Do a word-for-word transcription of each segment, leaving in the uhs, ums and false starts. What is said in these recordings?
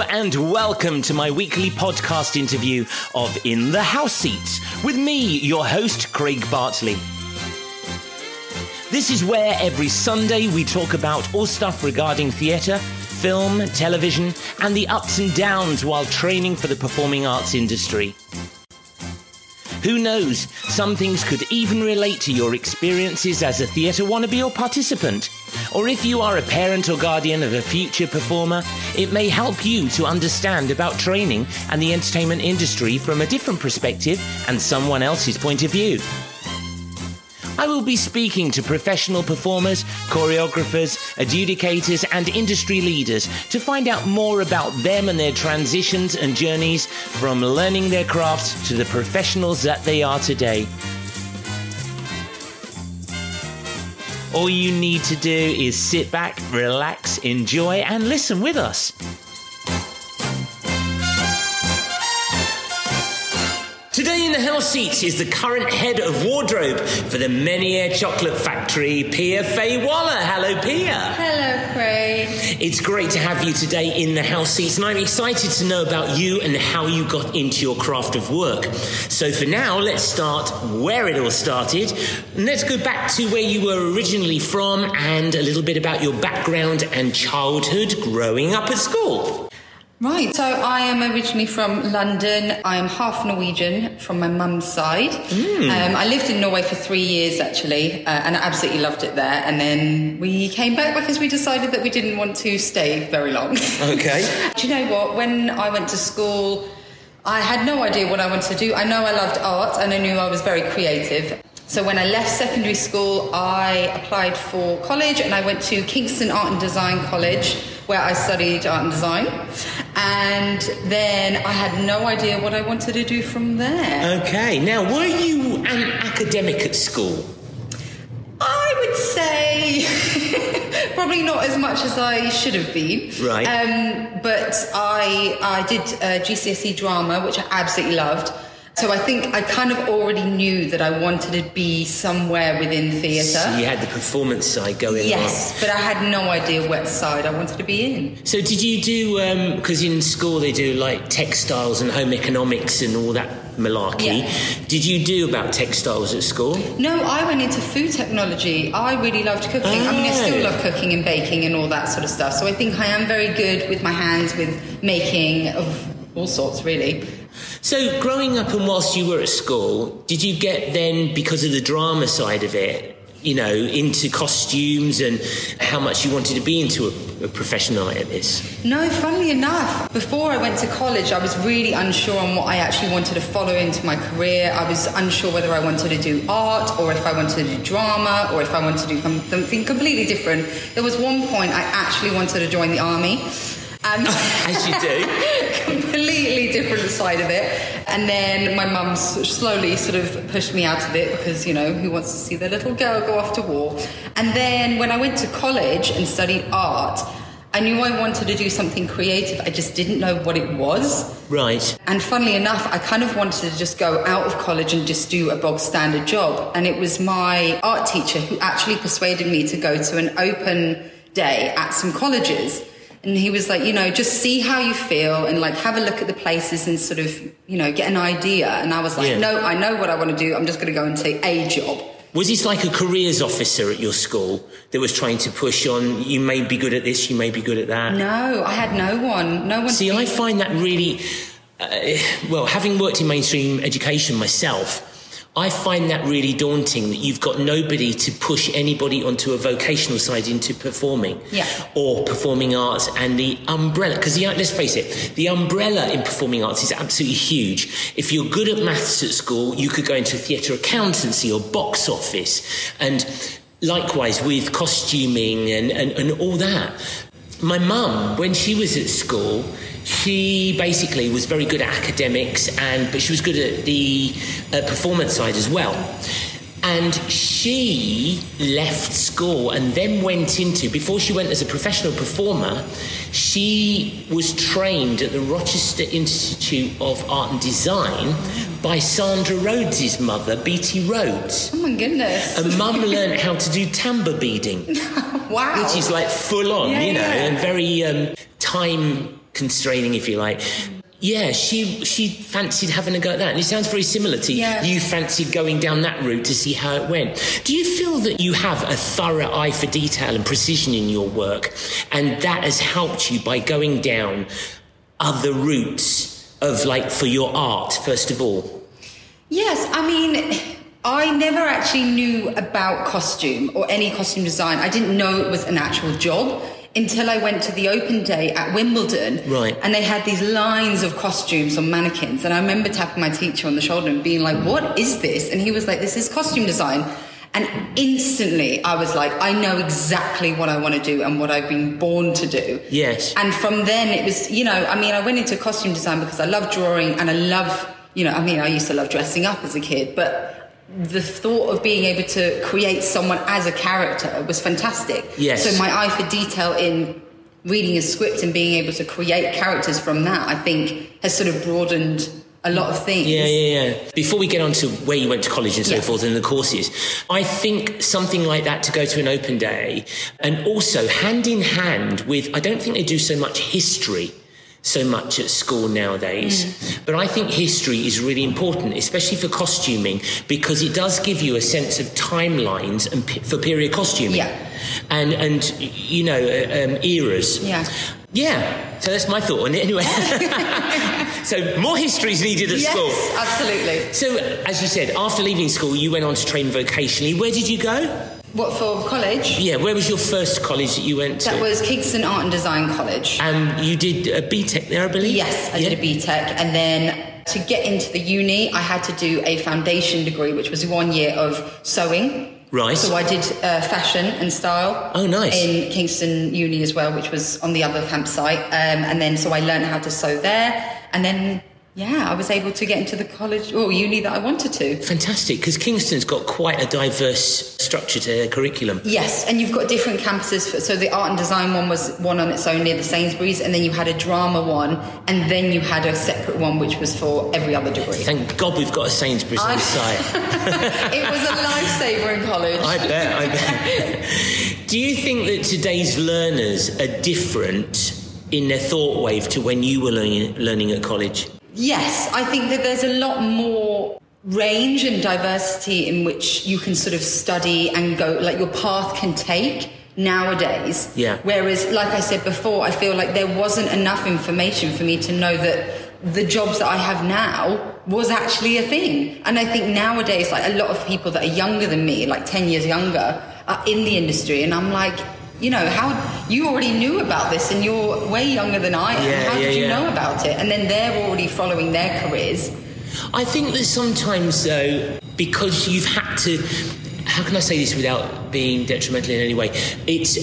and welcome to my weekly podcast interview of In the House Seats with me, your host, Craig Bartley. This is where every Sunday we talk about all stuff regarding theatre, film, television, and the ups and downs while training for the performing arts industry. Who knows, some things could even relate to your experiences as a theatre wannabe or participant. Or if you are a parent or guardian of a future performer, it may help you to understand about training and the entertainment industry from a different perspective and someone else's point of view. I will be speaking to professional performers, choreographers, adjudicators and industry leaders to find out more about them and their transitions and journeys from learning their crafts to the professionals that they are today. All you need to do is sit back, relax, enjoy and listen with us. Today in the house seats is the current head of wardrobe for the Menier Chocolate Factory, Pia Faye Waller. Hello, Pia. Hello, Craig. It's great to have you today in the house seats, and I'm excited to know about you and how you got into your craft of work. So for now, let's start where it all started. Let's go back to where you were originally from and a little bit about your background and childhood growing up at school. Right, so I am originally from London. I am half Norwegian from my mum's side. Mm. Um, I lived in Norway for three years, actually, uh, and I absolutely loved it there. And then we came back because we decided that we didn't want to stay very long. Okay. Do you know what? When I went to school, I had no idea what I wanted to do. I know I loved art, and I knew I was very creative. So when I left secondary school, I applied for college, and I went to Kingston Art and Design College, where I studied art and design. And then I had no idea what I wanted to do from there. Okay. Now, were you an academic at school? I would say probably not as much as I should have been. Right. Um, but I, I did uh, G C S E drama, which I absolutely loved. So I think I kind of already knew that I wanted to be somewhere within theatre. So you had the performance side going yes, on. Yes, but I had no idea what side I wanted to be in. So did you do, because um, in school they do like textiles and home economics and all that malarkey. Yeah. Did you do about textiles at school? No, I went into food technology. I really loved cooking. Oh. I mean, I still love cooking and baking and all that sort of stuff. So I think I am very good with my hands, with making of all sorts, really. So growing up and whilst you were at school, did you get then, because of the drama side of it, you know, into costumes and how much you wanted to be into a, a professional like this? No, funnily enough, before I went to college, I was really unsure on what I actually wanted to follow into my career. I was unsure whether I wanted to do art or if I wanted to do drama or if I wanted to do something completely different. There was one point I actually wanted to join the army. Um, As you do. Completely different side of it. And then my mum slowly sort of pushed me out of it because, you know, who wants to see their little girl go off to war? And then when I went to college and studied art, I knew I wanted to do something creative. I just didn't know what it was. Right. And funnily enough, I kind of wanted to just go out of college and just do a bog standard job. And it was my art teacher who actually persuaded me to go to an open day at some colleges. And he was like, you know, just see how you feel and like have a look at the places and sort of, you know, get an idea. And I was like, yeah. no, I know what I want to do. I'm just going to go and take a job. Was this like a careers officer at your school that was trying to push on, you may be good at this, you may be good at that? No, I had no one. No one. See, I find that really, uh, well, having worked in mainstream education myself, I find that really daunting that you've got nobody to push anybody onto a vocational side into performing yeah. or performing arts, and the umbrella, because let's face it, the umbrella in performing arts is absolutely huge. If you're good at maths at school, you could go into theatre accountancy or box office, and likewise with costuming and, and, and all that. My mum, when she was at school, she basically was very good at academics, and but she was good at the uh, performance side as well. And she left school and then went into, before she went as a professional performer, she was trained at the Rochester Institute of Art and Design by Sandra Rhodes' mother, Beatty Rhodes. Oh my goodness. And Mum learned how to do tambour beading. Wow. Which is like full on, yeah, you know, yeah. and very um, time constraining, if you like. Yeah, she she fancied having a go at that. And it sounds very similar to yeah. you fancied going down that route to see how it went. Do you feel that you have a thorough eye for detail and precision in your work, and that has helped you by going down other routes of, like, for your art, first of all? Yes, I mean, I never actually knew about costume or any costume design. I didn't know it was an actual job until I went to the open day at Wimbledon. Right. And they had these lines of costumes on mannequins. And I remember tapping my teacher on the shoulder and being like, what is this? And he was like, this is costume design. And instantly I was like, I know exactly what I want to do and what I've been born to do. Yes. And from then it was, you know, I mean, I went into costume design because I love drawing and I love, you know, I mean, I used to love dressing up as a kid, but the thought of being able to create someone as a character was fantastic. Yes. So my eye for detail in reading a script and being able to create characters from that, I think, has sort of broadened a lot of things. Yeah, yeah, yeah. Before we get on to where you went to college and so yeah. forth and the courses, I think something like that, to go to an open day, and also hand in hand with, I don't think they do so much history so much at school nowadays. Mm. But I think history is really important, especially for costuming, because it does give you a sense of timelines and p- for period costuming. Yeah. And, and you know, um, eras. Yeah. Yeah. So that's my thought on it anyway. So more history is needed at yes, school. Yes, absolutely. So, as you said, after leaving school, you went on to train vocationally. Where did you go? What, for college? Yeah, where was your first college that you went to? That was Kingston Art and Design College. And you did a B Tech there, I believe? Yes, I yeah. did a B Tech. And then to get into the uni, I had to do a foundation degree, which was one year of sewing. Right. So I did uh, fashion and style. Oh, nice. In Kingston Uni as well, which was on the other campsite. Um, and then so I learned how to sew there. And then... yeah, I was able to get into the college or uni that I wanted to. Fantastic, because Kingston's got quite a diverse structure to their curriculum. Yes, and you've got different campuses. For, so the art and design one was one on its own near the Sainsbury's, and then you had a drama one, and then you had a separate one which was for every other degree. Thank God we've got a Sainsbury's on the site. It was a lifesaver in college. I bet, I bet. Do you think that today's learners are different in their thought wave to when you were learning, learning at college? Yes, I think that there's a lot more range and diversity in which you can sort of study and go, like your path can take nowadays. Yeah. Whereas, like I said before, I feel like there wasn't enough information for me to know that the jobs that I have now was actually a thing. And I think nowadays, like a lot of people that are younger than me, like ten years younger, are in the industry. And I'm like, you know, how you already knew about this and you're way younger than I am. Yeah, how yeah, did you yeah. know about it? And then they're already following their careers. I think that sometimes, though, because you've had to... how can I say this without being detrimental in any way? It's...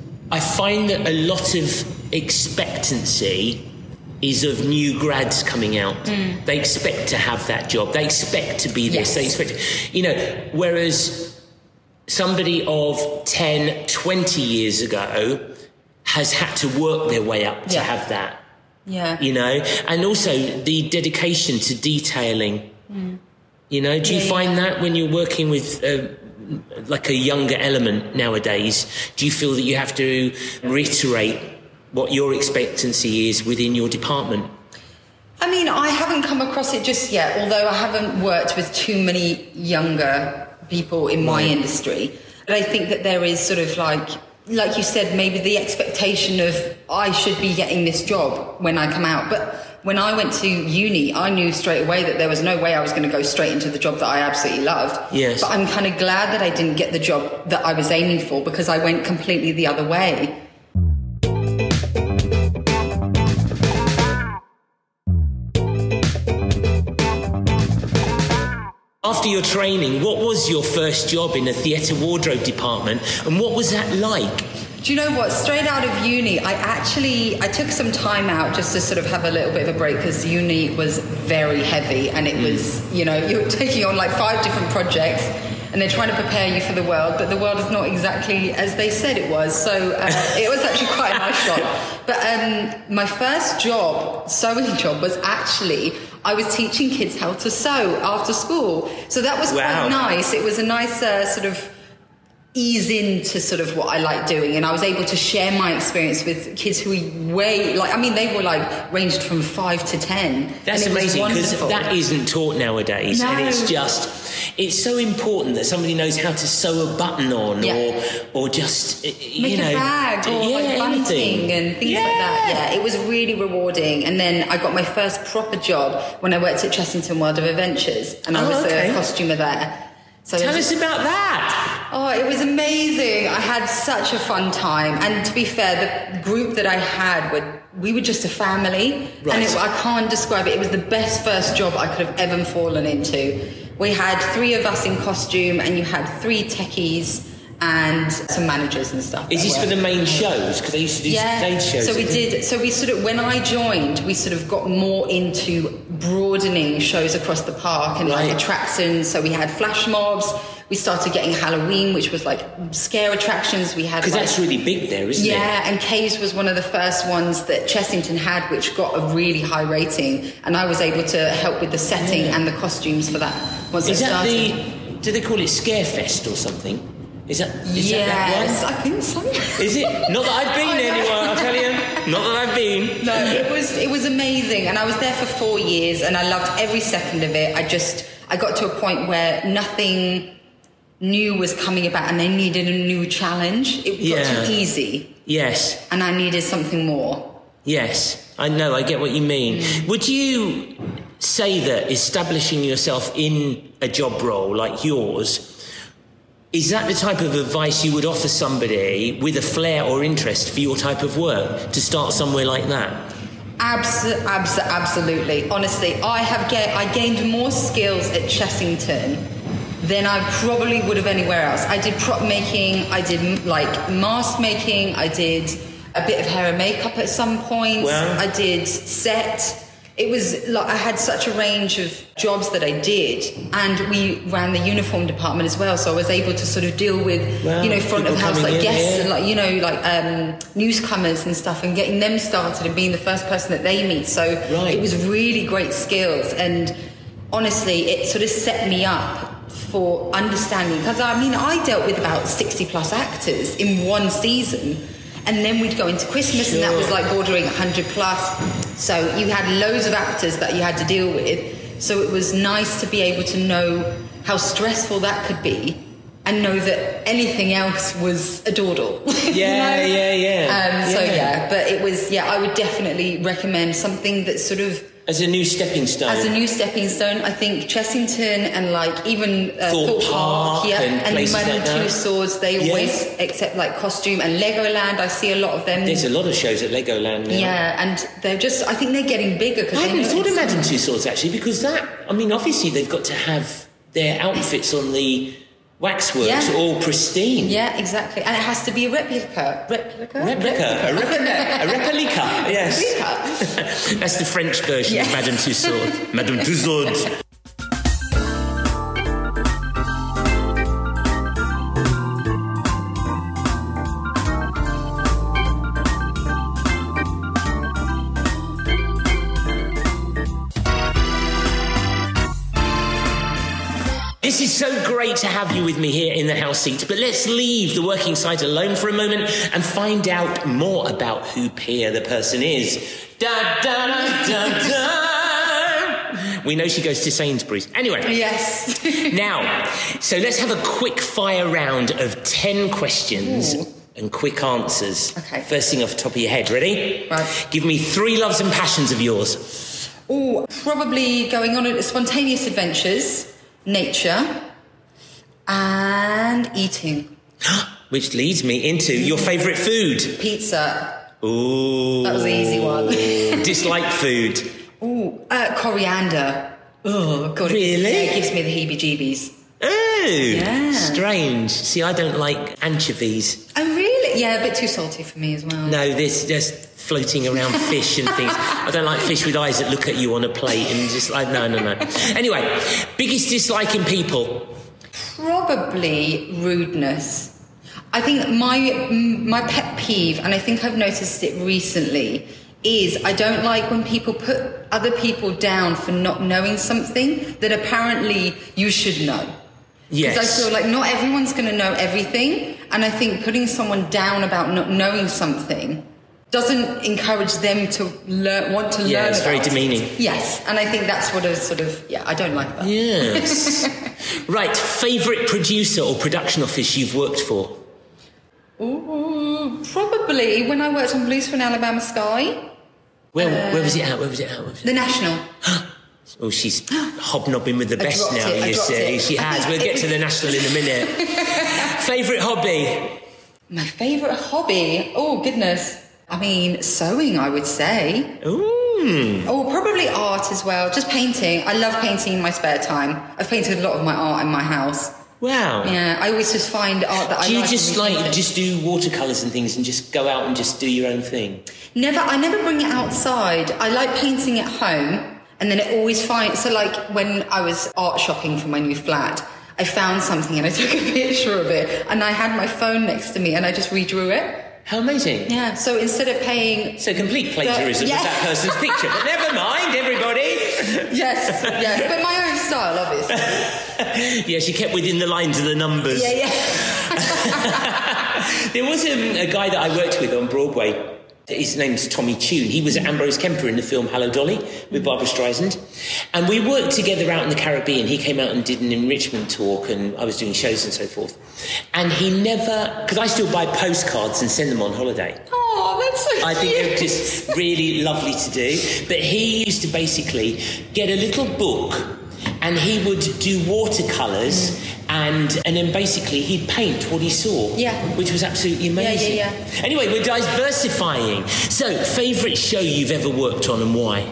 I find that a lot of expectancy is of new grads coming out. Mm. They expect to have that job. They expect to be this. Yes. They expect... You know, whereas... somebody of ten, twenty years ago has had to work their way up to yeah. have that. Yeah. You know, and also the dedication to detailing. Mm. You know, do you yeah, find yeah. that when you're working with uh, like a younger element nowadays, do you feel that you have to reiterate what your expectancy is within your department? I mean, I haven't come across it just yet, although I haven't worked with too many younger people in my right. industry. But I think that there is sort of like, like you said, maybe the expectation of I should be getting this job when I come out. But when I went to uni, I knew straight away that there was no way I was going to go straight into the job that I absolutely loved. Yes. But I'm kind of glad that I didn't get the job that I was aiming for because I went completely the other way. After your training, what was your first job in the theatre wardrobe department, and what was that like? Do you know what? Straight out of uni, I actually, I took some time out just to sort of have a little bit of a break because uni was very heavy and it mm. was, you know, you're taking on like five different projects and they're trying to prepare you for the world, but the world is not exactly as they said it was. So uh, it was actually quite a nice job. But um, my first job, sewing job, was actually... I was teaching kids how to sew after school. So that was wow. quite nice. It was a nice uh, sort of ease into sort of what I like doing, and I was able to share my experience with kids who were way like I mean they were like ranged from five to ten. That's amazing, because that isn't taught nowadays. No. And it's just it's so important that somebody knows how to sew a button on, yeah. or or just you make know, a bag or yeah, like bunting and things yeah. like that. Yeah, it was really rewarding. And then I got my first proper job when I worked at Chessington World of Adventures, and I oh, was okay. a costumer there. So Tell was, us about that. Oh, it was amazing. I had such a fun time. And to be fair, the group that I had, were, we were just a family. Right. And it, I can't describe it. It was the best first job I could have ever fallen into. We had three of us in costume, and you had three techies and some managers and stuff. Is this for the main shows? Because they used to do yeah. stage shows. So we did. So we sort of, when I joined, we sort of got more into broadening shows across the park and right. like attractions. So we had flash mobs. We started getting Halloween, which was like scare attractions. We had because like, that's really big there, isn't yeah, it? Yeah, and Caves was one of the first ones that Chessington had, which got a really high rating, and I was able to help with the setting yeah. and the costumes for that. Once is it that started. the? Do they call it Scarefest or something? Is that, is yes, that that one? I think so. Is it? Not that I've been anywhere, I'll tell you. Not that I've been. No, it was it was amazing, and I was there for four years, and I loved every second of it. I just I got to a point where nothing new was coming about, and they needed a new challenge. It got yeah. too easy. Yes. And I needed something more. Yes, I know. I get what you mean. Mm. Would you say that establishing yourself in a job role like yours, is that the type of advice you would offer somebody with a flair or interest for your type of work to start somewhere like that? Abs- abs- absolutely. Honestly, I have ga- I gained more skills at Chessington than I probably would have anywhere else. I did prop making, I did like mask making, I did a bit of hair and makeup at some point. Wow. I did set. It was like I had such a range of jobs that I did, and we ran the uniform department as well. So I was able to sort of deal with, wow, you know, front of house like in, guests yeah. and like you know like um, newcomers and stuff, and getting them started and being the first person that they meet. So right. it was really great skills, and honestly, it sort of set me up for understanding, because I mean I dealt with about sixty plus actors in one season. And then we'd go into Christmas, sure. and that was like bordering one hundred plus. So you had loads of actors that you had to deal with. So it was nice to be able to know how stressful that could be, and know that anything else was a dawdle. Yeah, you know? yeah, yeah. Um, so yeah. yeah, but it was, yeah, I would definitely recommend something that sort of... As a new stepping stone. As a new stepping stone, I think Chessington and like even uh, Thorpe, Thorpe Park, Park, yeah, and, and Madame like Tussauds, they yes. always accept like costume, and Legoland. I see a lot of them. There's a lot of shows at Legoland now. Yeah, and they're just, I think they're getting bigger. Cause I hadn't thought of Madame Tussauds actually, because that, I mean, obviously they've got to have their outfits on the waxworks yeah. all pristine. Yeah, exactly. And it has to be a replica. Replica? Replica. A replica. A replica. Yes. Replica. That's the French version yeah. of Madame Tussauds. Madame Tussauds. This is so great to have you with me here in the house seats, but let's leave the working side alone for a moment and find out more about who Pia the person is. Da, da, da, da, da. We know she goes to Sainsbury's. Anyway. Yes. Now, so let's have a quick fire round of ten questions. Ooh. And quick answers. Okay. First thing off the top of your head. Ready? Right. Give me three loves and passions of yours. Oh, probably going on spontaneous adventures. Nature and eating. Which leads me into your favourite food. Pizza. Ooh. That was the easy one. Dislike food. Ooh, uh, coriander. Oh, God. Really? It, yeah, it gives me the heebie-jeebies. Oh, yeah. Strange. See, I don't like anchovies. Oh, really? Yeah, a bit too salty for me as well. No, this just floating around fish and things. I don't like fish with eyes that look at you on a plate and just like, no, no, no. Anyway, biggest dislike in people? Probably rudeness. I think my my pet peeve, and I think I've noticed it recently, is I don't like when people put other people down for not knowing something that apparently you should know. Yes. Because I feel like not everyone's going to know everything. And I think putting someone down about not knowing something doesn't encourage them to learn, want to yeah, learn it's about very demeaning. it. Yes, and I think that's what a sort of, yeah, I don't like that. Yes. Right, favourite producer or production office you've worked for? Ooh, probably when I worked on Blues for an Alabama Sky. Where, uh, where was it at? Where was it at? Where was it? The National. Oh, she's hobnobbing with the I best now, it, you see. It. She has. We'll get to the National in a minute. Favourite hobby? My favourite hobby? Oh, goodness. I mean, sewing, I would say. Ooh. Oh, probably art as well. Just painting. I love painting in my spare time. I've painted a lot of my art in my house. Wow. Yeah, I always just find art that I like. Do you just like painting. just do watercolours and things and just go out and just do your own thing? Never. I never bring it outside. I like painting at home. And then it always finds, so like when I was art shopping for my new flat, I found something and I took a picture of it and I had my phone next to me and I just redrew it. How amazing. Yeah, so instead of paying... So complete plagiarism the, yeah. of that person's picture. But never mind, everybody. Yes, yes, but my own style, obviously. Yeah, she kept within the lines of the numbers. Yeah, yeah. There was a, a guy that I worked with on Broadway. His name's Tommy Tune. He was Ambrose Kemper in the film Hello Dolly with Barbara Streisand. And we worked together out in the Caribbean. He came out and did an enrichment talk and I was doing shows and so forth. And he never... Because I still buy postcards and send them on holiday. Oh, that's so I think cute. they're just really lovely to do. But he used to basically get a little book and he would do watercolours mm. and and then basically he'd paint what he saw. Yeah. Which was absolutely amazing. Yeah, yeah, yeah. Anyway, we're diversifying. So, favourite show you've ever worked on and why?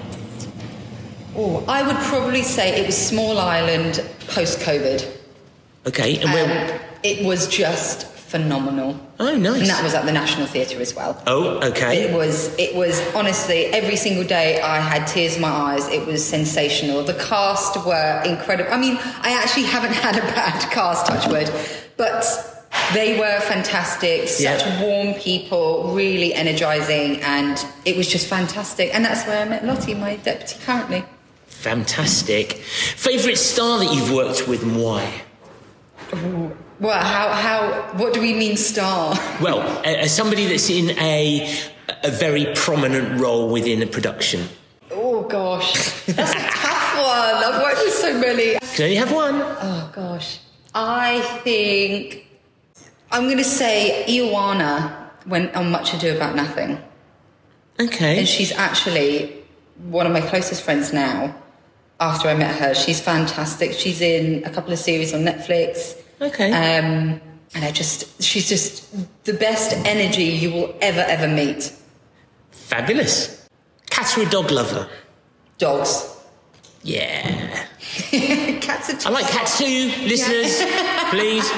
Oh, I would probably say it was Small Island post-COVID. Okay, and where... Um, it was just phenomenal. Oh, nice. And that was at the National Theatre as well. Oh, okay. It was, it was honestly, every single day I had tears in my eyes. It was sensational. The cast were incredible. I mean, I actually haven't had a bad cast, touch wood, but they were fantastic. Such yeah. warm people, really energising, and it was just fantastic. And that's where I met Lottie, my deputy currently. Fantastic. Favourite star that you've worked with and why? Ooh. Well, how, how, what do we mean star? Well, as somebody that's in a a very prominent role within a production. Oh, gosh. That's a tough one. I've worked with so many. Can only have one. Oh, gosh. I think I'm going to say Ioana when on Much Ado About Nothing. Okay. And she's actually one of my closest friends now. After I met her, she's fantastic. She's in a couple of series on Netflix. Okay. Um, and I just, she's just the best energy you will ever, ever meet. Fabulous. Cat or a dog lover? Dogs. Yeah. Cats are too I like cats too, listeners. Yeah. Please.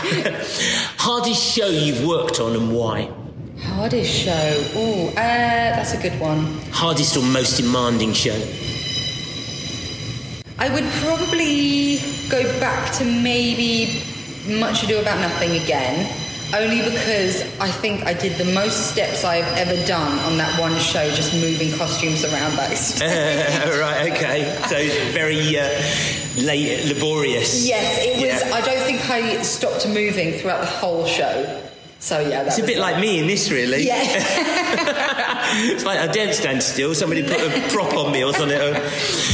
Hardest show you've worked on and why? Hardest show? Ooh, uh, that's a good one. Hardest or most demanding show? I would probably go back to maybe Much Ado About Nothing again, only because I think I did the most steps I've ever done on that one show, just moving costumes around backstage. Uh, right, okay. So very uh, late, laborious. Yes, it was. Yeah. I don't think I stopped moving throughout the whole show. So yeah, that's it's a bit like me in this, really. Yeah. It's like I don't stand still. Somebody put a prop on me or something.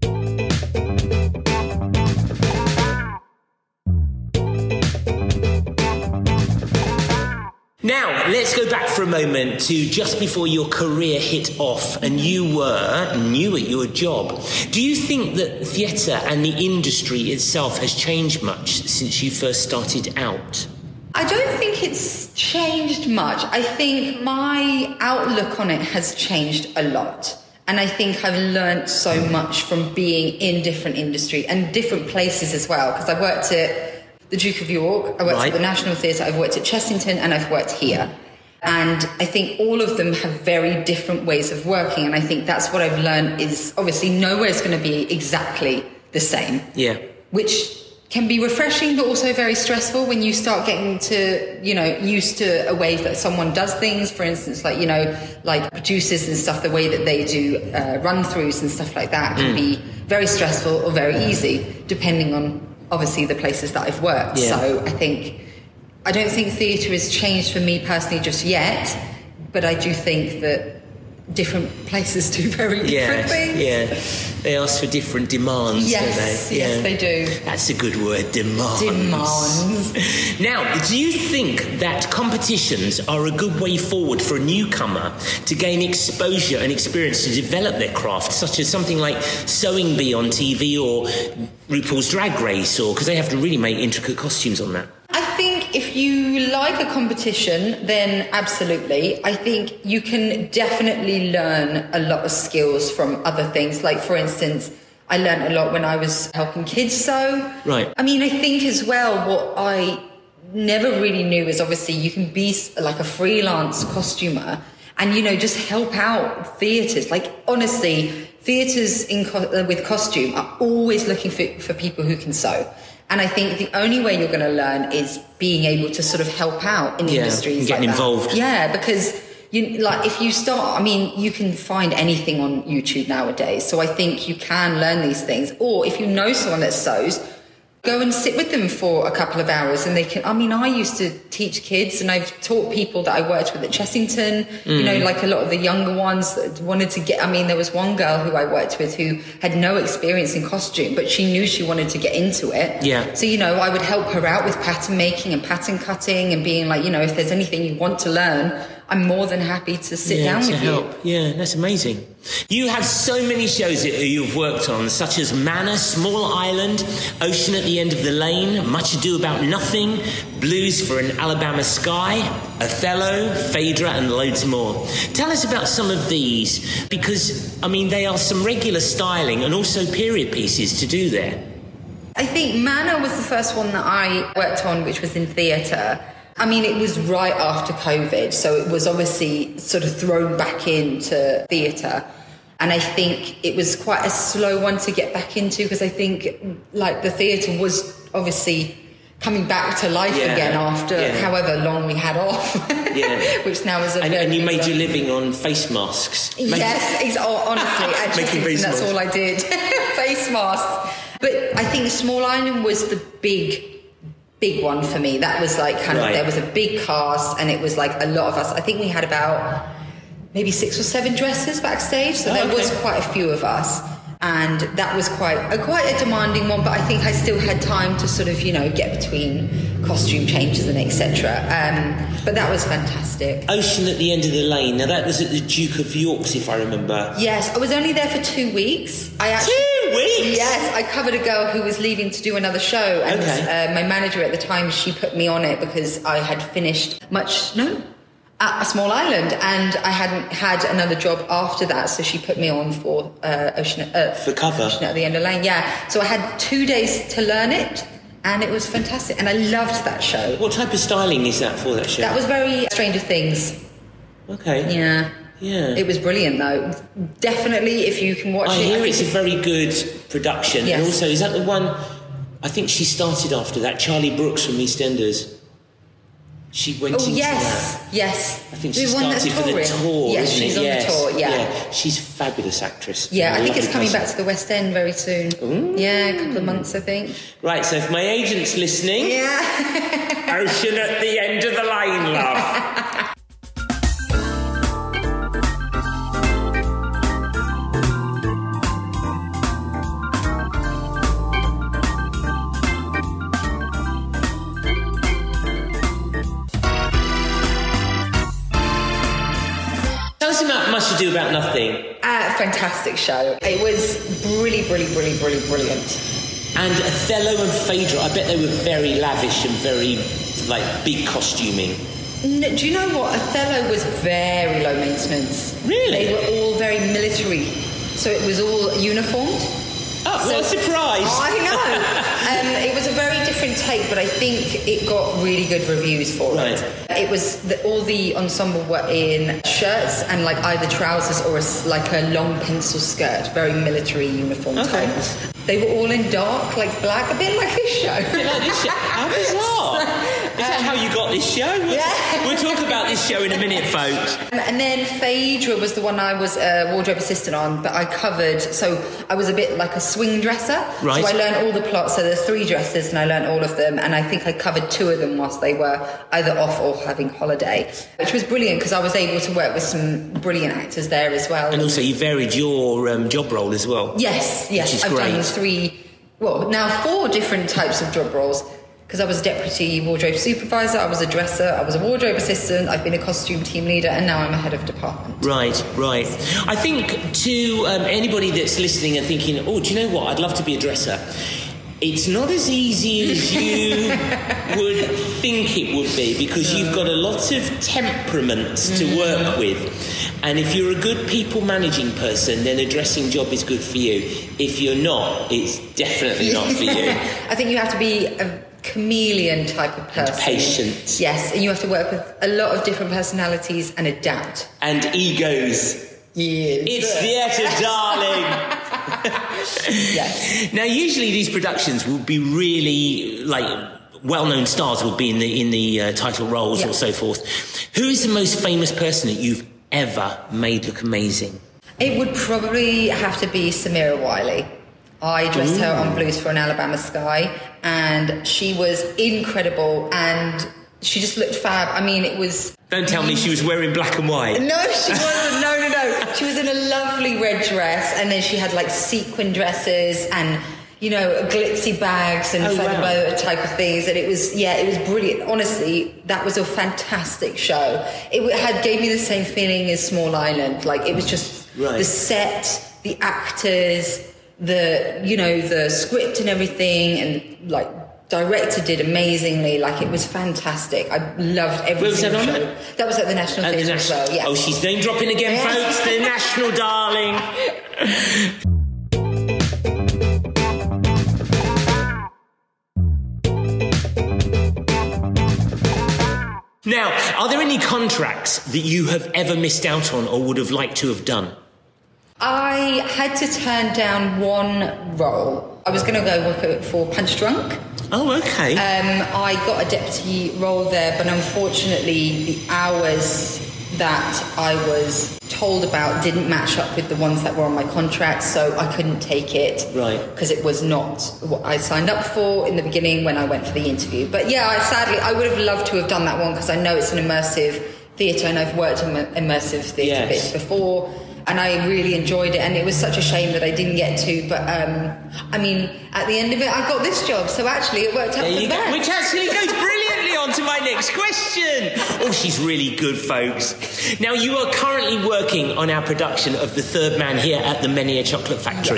Now, let's go back for a moment to just before your career hit off and you were new at your job. Do you think that theatre and the industry itself has changed much since you first started out? I don't think it's changed much. I think my outlook on it has changed a lot. And I think I've learnt so much from being in different industry and different places as well. Because I worked at the Duke of York, I worked right. at the National Theatre, I've worked at Chessington, and I've worked here. And I think all of them have very different ways of working. And I think that's what I've learned is obviously nowhere is going to be exactly the same. Yeah. Which can be refreshing, but also very stressful when you start getting to, you know, used to a way that someone does things. For instance, like, you know, like producers and stuff, the way that they do uh, run-throughs and stuff like that can mm. be very stressful or very easy, depending on obviously the places that I've worked. Yeah. So I think, I don't think theatre has changed for me personally just yet, but I do think that different places do very different yeah, things. Yeah, they ask for different demands, yes, don't they? Yes, yeah. they do. That's a good word, demands. Demands. Now, do you think that competitions are a good way forward for a newcomer to gain exposure and experience to develop their craft, such as something like Sewing Bee on T V or RuPaul's Drag Race, or because they have to really make intricate costumes on that? I think if you like a competition, then absolutely. I think you can definitely learn a lot of skills from other things. Like, for instance, I learned a lot when I was helping kids sew. Right. I mean, I think as well, what I never really knew is obviously you can be like a freelance costumer and, you know, just help out theatres. Like, honestly, theatres in co- with costume are always looking for, for people who can sew. And I think the only way you're going to learn is being able to sort of help out in yeah, industries getting like that. involved. Yeah, because you like if you start, I mean, you can find anything on YouTube nowadays. So I think you can learn these things. Or if you know someone that sews, go and sit with them for a couple of hours and they can, I mean, I used to teach kids and I've taught people that I worked with at Chessington, mm. you know, like a lot of the younger ones that wanted to get, I mean, there was one girl who I worked with who had no experience in costume, but she knew she wanted to get into it. Yeah. So, you know, I would help her out with pattern making and pattern cutting and being like, you know, if there's anything you want to learn, I'm more than happy to sit yeah, down to with help. you. Yeah, that's amazing. You have so many shows that you've worked on, such as Manor, Small Island, Ocean at the End of the Lane, Much Ado About Nothing, Blues for an Alabama Sky, Othello, Phaedra, and loads more. Tell us about some of these, because, I mean, they are some regular styling and also period pieces to do there. I think Manor was the first one that I worked on, which was in theatre. I mean, it was right after COVID, so it was obviously sort of thrown back into theatre. And I think it was quite a slow one to get back into because I think, like, the theatre was obviously coming back to life yeah, again after yeah. however long we had off, yeah. which now is a and, very and you made long. your living on face masks. Yes, ex- oh, honestly, at Chessington, that's all I did. Face masks. But I think Small Island was the big... big one for me. That was like kind right. of, there was a big cast and it was like a lot of us. I think we had about maybe six or seven dresses backstage, so oh, there okay. was quite a few of us, and that was quite a quite a demanding one, but I think I still had time to sort of, you know, get between costume changes and etc. Um, but that was fantastic. Ocean at the End of the Lane. Now that was at the Duke of York's, if I remember. Yes, I was only there for two weeks. I actually, two weeks? Yes, I covered a girl who was leaving to do another show, and okay. uh, my manager at the time, she put me on it because I had finished much no at a Small Island, and I hadn't had another job after that, so she put me on for uh, Ocean uh, for cover. Ocean at the End of the Lane. Yeah, so I had two days to learn it. And it was fantastic. And I loved that show. What type of styling is that for that show? That was very Stranger Things. Okay. Yeah. Yeah. It was brilliant, though. Definitely, if you can watch I it. hear I it's a think very good production. Yes. And also, is that the one... I think she started after that, Charlie Brooks from EastEnders. She went Oh, into yes. that. Yes. I think The she one started that's for the touring. tour, Yes, isn't she's it? on yes. the tour, yeah. yeah. She's a fabulous actress. Yeah, I think Lovely it's coming person. back to the West End very soon. Ooh. Yeah, a couple of months, I think. Right, so if my agent's listening... Yeah. Ocean at the End of the Lane, love. Tell us about Much Ado About Nothing. Uh, fantastic show. It was really, really, really, really brilliant. And Othello and Phaedra, I bet they were very lavish and very, like, big costuming. No, do you know what? Othello was very low maintenance. Really? They were all very military. So it was all uniformed. Oh, So- what a surprise. I know. um, it was a very different take, but I think it got really good reviews for Right. it. It was the, all the ensemble were in shirts and like either trousers or a s like a long pencil skirt, very military uniform Okay. type. They were all in dark, like black, a bit like this show. Like this shit. How bizarre. Is that Um, how you got this show? We'll, Yeah. we'll talk about this show in a minute, folks. And then Phaedra was the one I was a wardrobe assistant on, but I covered, so I was a bit like a swing dresser. Right. So I learned all the plots, so there's three dresses and I learned all of them, and I think I covered two of them whilst they were either off or having holiday, which was brilliant because I was able to work with some brilliant actors there as well. And also you varied your um, job role as well. Yes, yes. Which is I've great. done three, well, now four different types of job roles. Because I was deputy wardrobe supervisor, I was a dresser, I was a wardrobe assistant, I've been a costume team leader, and now I'm a head of department. Right, right. I think to um, anybody that's listening and thinking, oh, do you know what? I'd love to be a dresser. It's not as easy as you would think it would be, because you've got a lot of temperaments to work with. And if you're a good people managing person, then a dressing job is good for you. If you're not, it's definitely not for you. I think you have to be a chameleon type of person. And patient. Yes, and you have to work with a lot of different personalities and adapt. And egos. Yes. It's theatre, darling. Yes. Now, usually these productions will be really, like, well-known stars will be in the in the uh, title roles Yeah. or so forth. Who is the most famous person that you've ever made look amazing? It would probably have to be Samira Wiley. I dressed her on Blues for an Alabama Sky, and she was incredible, and she just looked fab. I mean, it was... Don't tell me she was wearing black and white. No, she wasn't. No, no, no. She was in a lovely red dress, and then she had like sequin dresses and, you know, glitzy bags and Oh, feather wow. boa type of things. And it was, yeah, it was brilliant. Honestly, that was a fantastic show. It had gave me the same feeling as Small Island. Like, it was just Right. the set, the actors, the, you know, the script and everything, and like, director did amazingly. Like, it was fantastic. I loved every Where was that single on? show. That was at the National At the Theatre as National- well. Yeah. Oh, she's name dropping again, Yeah. folks. The National Darling. Now, are there any contracts that you have ever missed out on or would have liked to have done? I had to turn down one role. I was going to go work for Punch Drunk. Oh, okay. Um, I got a deputy role there, but unfortunately the hours that I was told about didn't match up with the ones that were on my contract, so I couldn't take it. Right. Because it was not what I signed up for in the beginning when I went for the interview. But yeah, I, sadly, I would have loved to have done that one because I know it's an immersive theatre, and I've worked in immersive theatre Yes. bits before. And I really enjoyed it, and it was such a shame that I didn't get to. But um, I mean, at the end of it, I got this job, so actually it worked out There for you the go. best. Which actually goes brilliantly on to my next question. Oh, she's really good, folks. Now, you are currently working on our production of The Third Man here at the Many a Chocolate Factory.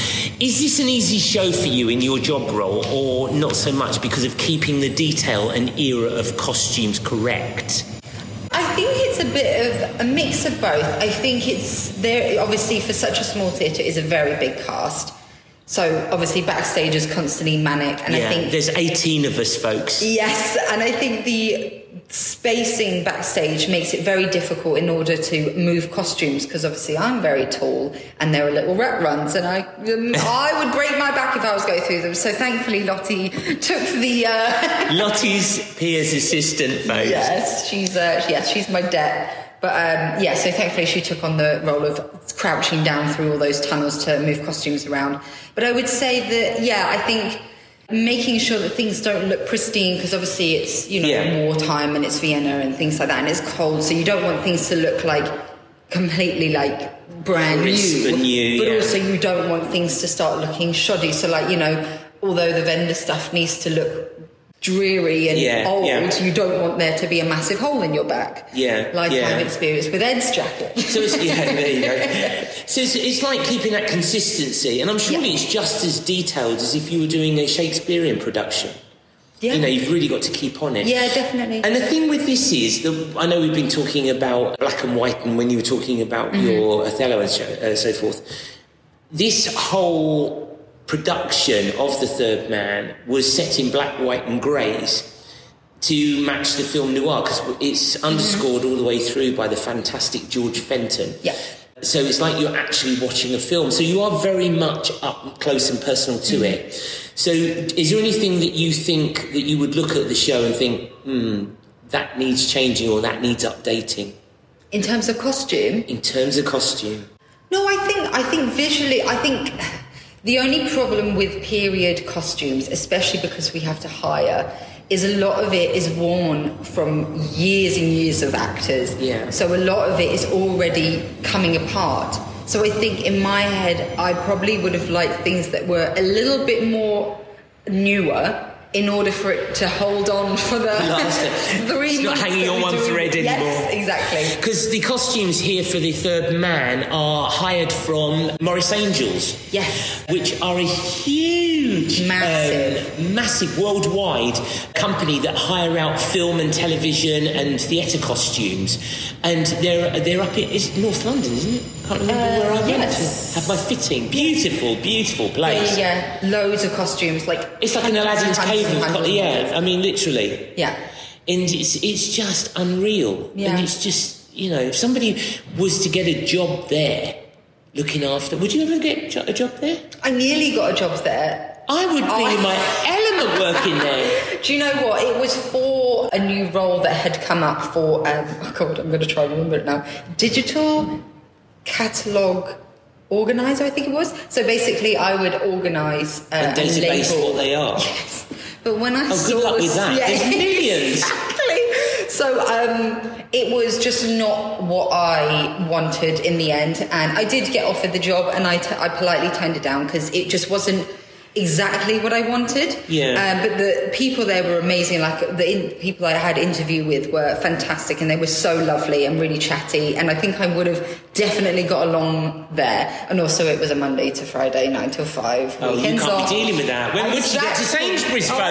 Is this an easy show for you in your job role, or not so much because of keeping the detail and era of costumes correct? I think it's a bit of a mix of both. I think it's there, obviously, for such a small theatre, is a very big cast. So obviously backstage is constantly manic, and yeah, I think there's eighteen of us, folks. yes, and I think the spacing backstage makes it very difficult in order to move costumes, because obviously I'm very tall and there are little rat runs, and I um, I would break my back if I was going through them. So thankfully Lottie took the uh, Lottie's Piers assistant, folks. yes, she's uh, yes, she's my debt. But um, yeah, so thankfully she took on the role of crouching down through all those tunnels to move costumes around. But I would say that, yeah, I think making sure that things don't look pristine, because obviously it's, you know, Yeah. wartime and it's Vienna and things like that, and it's cold, so you don't want things to look like completely like brand Crisp new. and new, but yeah. also you don't want things to start looking shoddy. So like, you know, although the vendor stuff needs to look dreary and Yeah, old, yeah. you don't want there to be a massive hole in your back. Yeah, Like yeah. I've experienced with Ed's jacket. So it's, yeah, there you go. So it's, it's like keeping that consistency, and I'm sure Yeah. it's just as detailed as if you were doing a Shakespearean production. Yeah. You know, you've really got to keep on it. Yeah, definitely. And the thing with this is, the, I know we've been talking about black and white, and when you were talking about Mm-hmm. your Othello and so, uh, so forth, this whole production of The Third Man was set in black, white and greys to match the film noir, because it's underscored all the way through by the fantastic George Fenton. Yeah. So it's like you're actually watching a film. So you are very much up close and personal to Mm-hmm. it. So is there anything that you think that you would look at the show and think, hmm, that needs changing or that needs updating? In terms of costume? In terms of costume. No, I think I think visually, I think the only problem with period costumes, especially because we have to hire, is a lot of it is worn from years and years of actors. Yeah. So a lot of it is already coming apart. So I think in my head, I probably would have liked things that were a little bit more newer, in order for it to hold on for the three it's not months hanging on one doing. thread anymore. Yes, exactly. Because the costumes here for the Third Man are hired from Morris Angels. Yes. Which are a huge, massive, um, massive worldwide company that hire out film and television and theatre costumes. And they're they're up in it's North London, isn't it? I can't remember uh, where I went yes. to have my fitting. Beautiful, beautiful place. Yeah, yeah, loads of costumes. Like it's like an Aladdin's cave. Of, yeah, I mean literally. Yeah. And it's it's just unreal. Yeah. And it's just, you know, if somebody was to get a job there, looking after, would you ever get a job there? I nearly got a job there. I would be oh, in my element working there. Do you know what? It was for a new role that had come up for, um, oh God, I'm going to try and remember it now. Digital catalogue organiser, I think it was. So basically I would organise uh, and database label. what they are. Yes. But when I oh, saw good luck this, with that. Yeah, There's millions. Exactly. So um, it was just not what I wanted in the end. And I did get offered the job and I, t- I politely turned it down because it just wasn't exactly what I wanted. Yeah. Um, but the people there were amazing. Like the in- people I had interview with were fantastic and they were so lovely and really chatty. And I think I would have definitely got along there. And also it was a Monday to Friday, nine till five. Oh, you can't off. be dealing with that. When exactly. would you get to Sainsbury's, oh,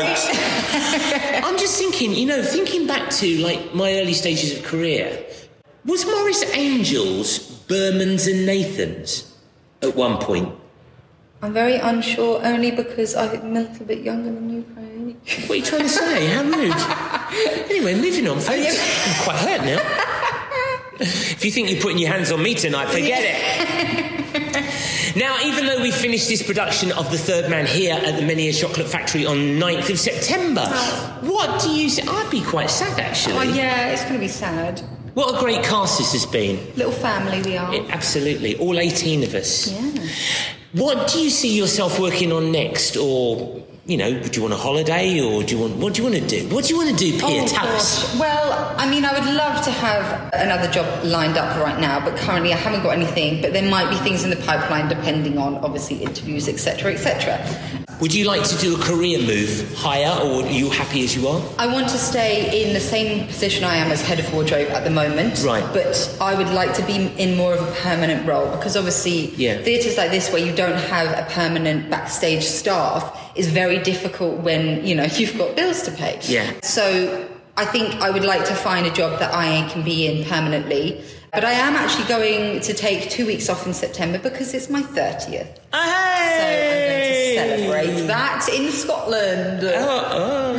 folks? I'm just thinking, you know, thinking back to like my early stages of career, was Morris Angels Bermans and Nathans at one point? I'm very unsure, only because I'm a little bit younger than you, Craig. What are you trying to say? How rude. Anyway, moving on, folks. I'm quite hurt now. If you think you're putting your hands on me tonight, forget it. Now, even though we finished this production of The Third Man here at the Many a Chocolate Factory on ninth of September, oh. what do you say? I'd be quite sad, actually. Oh, yeah, it's going to be sad. What a great cast this has been. Little family we are. It, absolutely. All eighteen of us. Yeah. What do you see yourself working on next? Or, you know, do you want a holiday or do you want, what do you want to do? What do you want to do, Pia? Oh, Tell gosh. us. Well, I mean, I would love to have another job lined up right now, but currently I haven't got anything. But there might be things in the pipeline depending on, obviously, interviews, et cetera, et cetera. Would you like to do a career move higher, or are you happy as you are? I want to stay in the same position I am as head of wardrobe at the moment. Right. But I would like to be in more of a permanent role because obviously yeah. theatres like this where you don't have a permanent backstage staff is very difficult when, you know, you've got bills to pay. Yeah. So I think I would like to find a job that I can be in permanently. But I am actually going to take two weeks off in September because it's my thirtieth. Hey! So I'm going to celebrate that in Scotland. Oh, oh.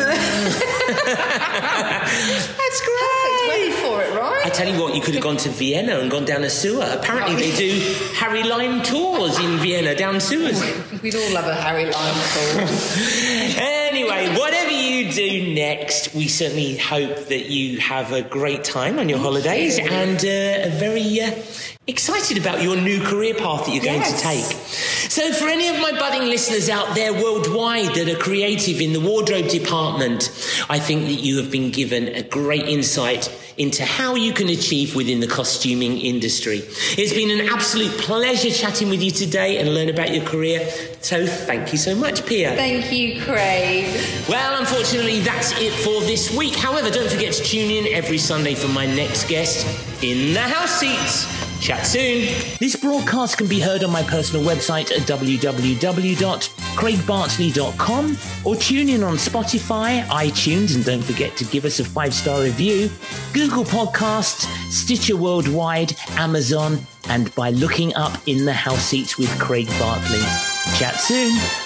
That's great. Perfect weather for it, right? I tell you what, you could have gone to Vienna and gone down a sewer. Apparently oh, they do Harry Lime tours in Vienna, down sewers. We'd all love a Harry Lime tour. Anyway, whatever you do next, we certainly hope that you have a great time on your Thank holidays you. and uh, a very uh, excited about your new career path that you're going yes. to take. So for any of my budding listeners out there worldwide that are creative in the wardrobe department, I think that you have been given a great insight into how you can achieve within the costuming industry. It's been an absolute pleasure chatting with you today and learn about your career. So thank you so much, Pia. Thank you, Craig. Well, unfortunately, that's it for this week. However, don't forget to tune in every Sunday for my next guest in the house seats. Chat soon. This broadcast can be heard on my personal website at w w w dot craig bartley dot com or tune in on Spotify, iTunes, and don't forget to give us a five-star review, Google Podcasts, Stitcher Worldwide, Amazon, and by looking up In the House Seats with Craig Bartley. Chat soon.